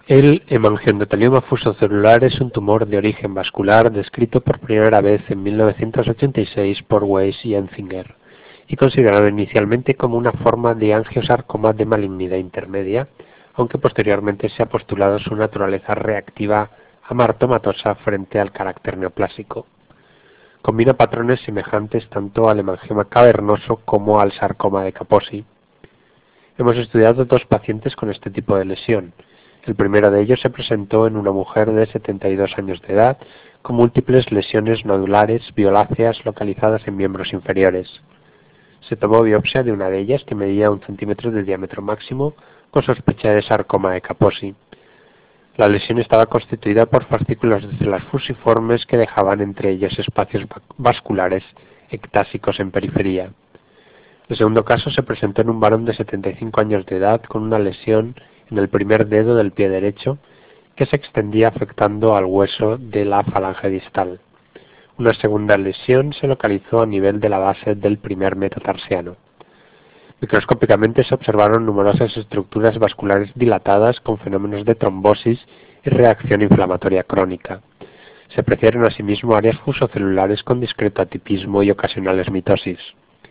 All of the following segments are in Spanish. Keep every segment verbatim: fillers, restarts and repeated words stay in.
El hemangioperidioma fusocelular es un tumor de origen vascular descrito por primera vez en mil novecientos ochenta y seis por Weiss y Enzinger y considerado inicialmente como una forma de angiosarcoma de malignidad intermedia, aunque posteriormente se ha postulado su naturaleza reactiva amartomatosa frente al carácter neoplásico. Combina patrones semejantes tanto al hemangioma cavernoso como al sarcoma de Kaposi. Hemos estudiado dos pacientes con este tipo de lesión. El primero de ellos se presentó en una mujer de setenta y dos años de edad con múltiples lesiones nodulares violáceas localizadas en miembros inferiores. Se tomó biopsia de una de ellas que medía un centímetro de diámetro máximo con sospecha de sarcoma de Kaposi. La lesión estaba constituida por fascículos de células fusiformes que dejaban entre ellos espacios vasculares ectásicos en periferia. El segundo caso se presentó en un varón de setenta y cinco años de edad con una lesión en el primer dedo del pie derecho que se extendía afectando al hueso de la falange distal. Una segunda lesión se localizó a nivel de la base del primer metatarsiano. Microscópicamente se observaron numerosas estructuras vasculares dilatadas con fenómenos de trombosis y reacción inflamatoria crónica. Se apreciaron asimismo áreas fusocelulares con discreto atipismo y ocasionales mitosis.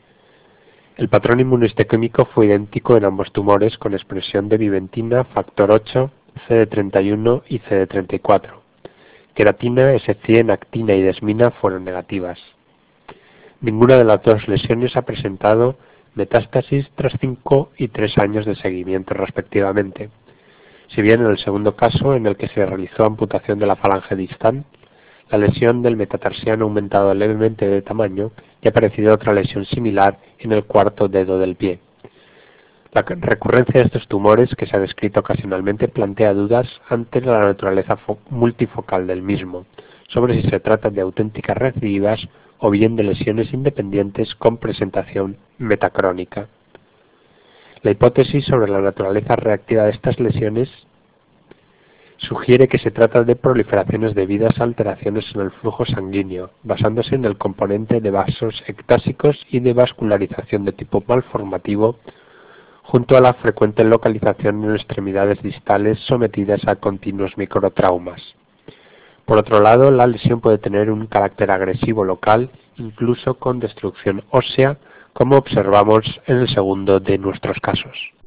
El patrón inmunohistoquímico fue idéntico en ambos tumores con expresión de vimentina, factor ocho, C D treinta y uno y C D treinta y cuatro. Queratina, S cien, actina y desmina fueron negativas. Ninguna de las dos lesiones ha presentado metástasis tras cinco y tres años de seguimiento respectivamente. Si bien en el segundo caso, en el que se realizó amputación de la falange distal, la lesión del metatarsiano ha aumentado levemente de tamaño y ha aparecido otra lesión similar en el cuarto dedo del pie. La recurrencia de estos tumores, que se ha descrito ocasionalmente, plantea dudas ante la naturaleza multifocal del mismo, sobre si se trata de auténticas recidivas o bien de lesiones independientes con presentación metacrónica. La hipótesis sobre la naturaleza reactiva de estas lesiones sugiere que se trata de proliferaciones debidas a alteraciones en el flujo sanguíneo, basándose en el componente de vasos ectásicos y de vascularización de tipo malformativo, junto a la frecuente localización en extremidades distales sometidas a continuos microtraumas. Por otro lado, la lesión puede tener un carácter agresivo local, incluso con destrucción ósea, como observamos en el segundo de nuestros casos.